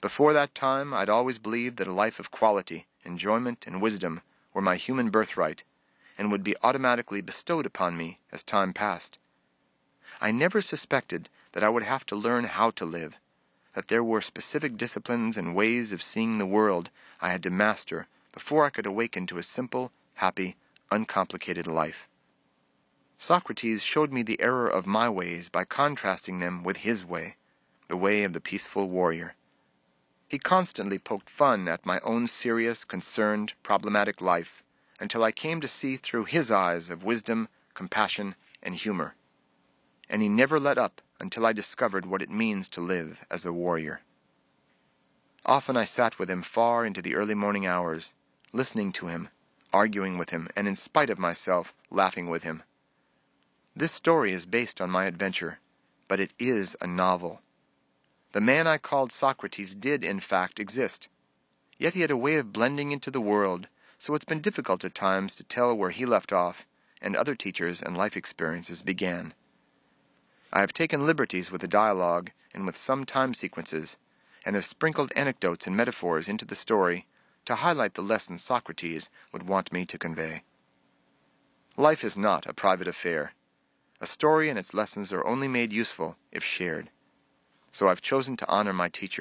Before that time, I'd always believed that a life of quality, enjoyment, and wisdom were my human birthright, and would be automatically bestowed upon me as time passed. I never suspected that I would have to learn how to live, that there were specific disciplines and ways of seeing the world I had to master before I could awaken to a simple, happy, uncomplicated life. Socrates showed me the error of my ways by contrasting them with his way, the way of the peaceful warrior. He constantly poked fun at my own serious, concerned, problematic life until I came to see through his eyes of wisdom, compassion, and humor. And he never let up until I discovered what it means to live as a warrior. Often I sat with him far into the early morning hours, listening to him, arguing with him, and in spite of myself, laughing with him. This story is based on my adventure, but it is a novel. The man I called Socrates did, in fact, exist. Yet he had a way of blending into the world, so it's been difficult at times to tell where he left off and other teachers and life experiences began. I have taken liberties with the dialogue and with some time sequences, and have sprinkled anecdotes and metaphors into the story to highlight the lessons Socrates would want me to convey. Life is not a private affair. A story and its lessons are only made useful if shared. So I've chosen to honor my teacher